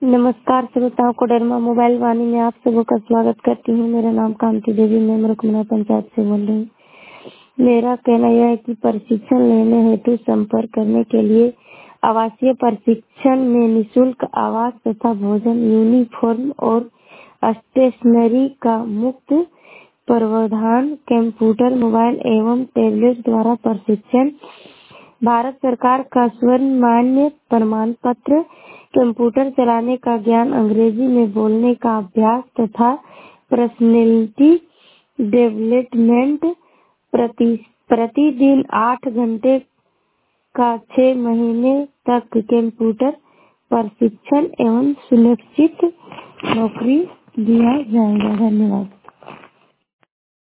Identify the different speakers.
Speaker 1: नमस्कार श्रोताओं को डरमा मोबाइल वाणी में आप सबों का स्वागत करती हूँ। मेरा नाम कांति देवी, मैं मुरकुमना पंचायत से बोल रही हूँ। मेरा कहना यह है कि प्रशिक्षण लेने हेतु संपर्क करने के लिए आवासीय प्रशिक्षण में निःशुल्क आवास तथा भोजन, यूनिफॉर्म और स्टेशनरी का मुफ्त प्रावधान, कंप्यूटर, मोबाइल एवं टैबलेट द्वारा प्रशिक्षण, भारत सरकार का स्वर्ण मान्य प्रमाण पत्र, कंप्यूटर चलाने का ज्ञान, अंग्रेजी में बोलने का अभ्यास तथा पर्सनैलिटी डेवलपमेंट, प्रतिदिन 8 घंटे का 6 महीने तक कंप्यूटर प्रशिक्षण एवं सुनिश्चित नौकरी दिया जाएगा। धन्यवाद।